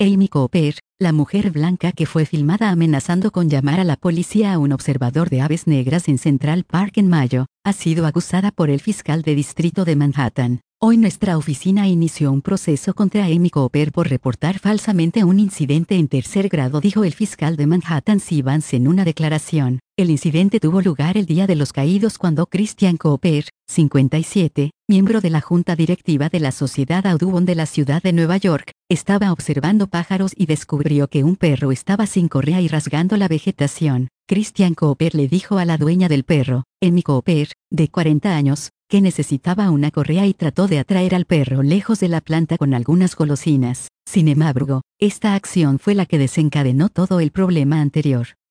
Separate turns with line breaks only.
Amy Cooper, la mujer blanca que fue filmada amenazando con llamar a la policía a un observador de aves negras en Central Park en mayo, ha sido acusada por el fiscal de distrito de Manhattan. Hoy nuestra oficina inició un proceso contra Amy Cooper por reportar falsamente un incidente en tercer grado, dijo el fiscal de Manhattan C. Vance en una declaración. El incidente tuvo lugar el Día de los Caídos cuando Christian Cooper, 57, miembro de la junta directiva de la Sociedad Audubon de la ciudad de Nueva York, estaba observando pájaros y descubrió que un perro estaba sin correa y rasgando la vegetación. Christian Cooper le dijo a la dueña del perro, Amy Cooper, de 40 años, que necesitaba una correa y trató de atraer al perro lejos de la planta con algunas golosinas. Sin embargo, esta acción fue la que desencadenó todo el problema anterior.